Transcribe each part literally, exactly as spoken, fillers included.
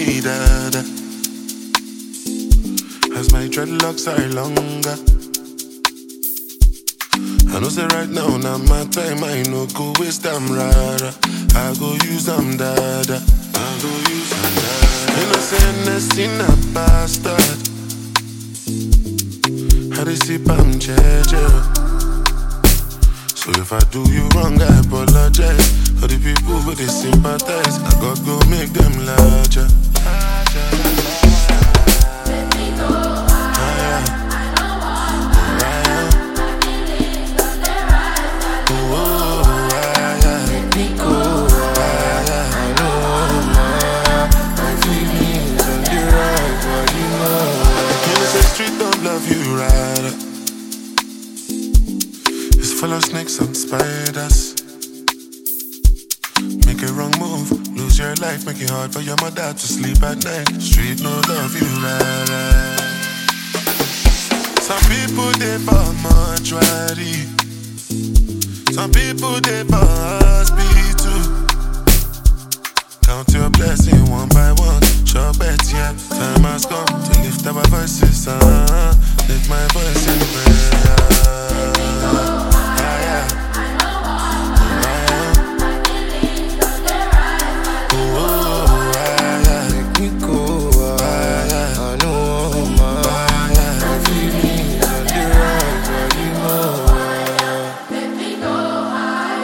me, dada. As my dreadlocks are longer. I know say right now, now my time, I no go waste them, rara. I go use them, dada. I go use them, dada. Innocent, in a bastard. How they see I'm jeje. So if I do you wrong, I apologize. For the people who they sympathize, I gotta go make them larger. Let me go higher. I don't want higher. My feelings on the rise. Let me go higher. I don't want more. My feelings on the rise, but you know innocent street don't love you right. It's full of snakes and spiders. Make a wrong move, lose your life, make it hard for your mother to sleep at night. Street no love you right. Some people they for mortuary. Some people they for hospital. Count your blessing one by one. Sure bet, yeah. Time has come to lift our voices, uh, lift my voice in prayer. Higher.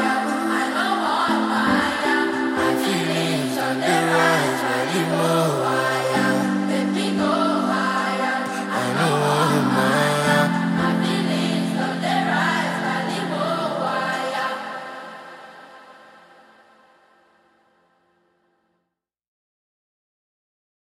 Feelings on the rise, well, you know.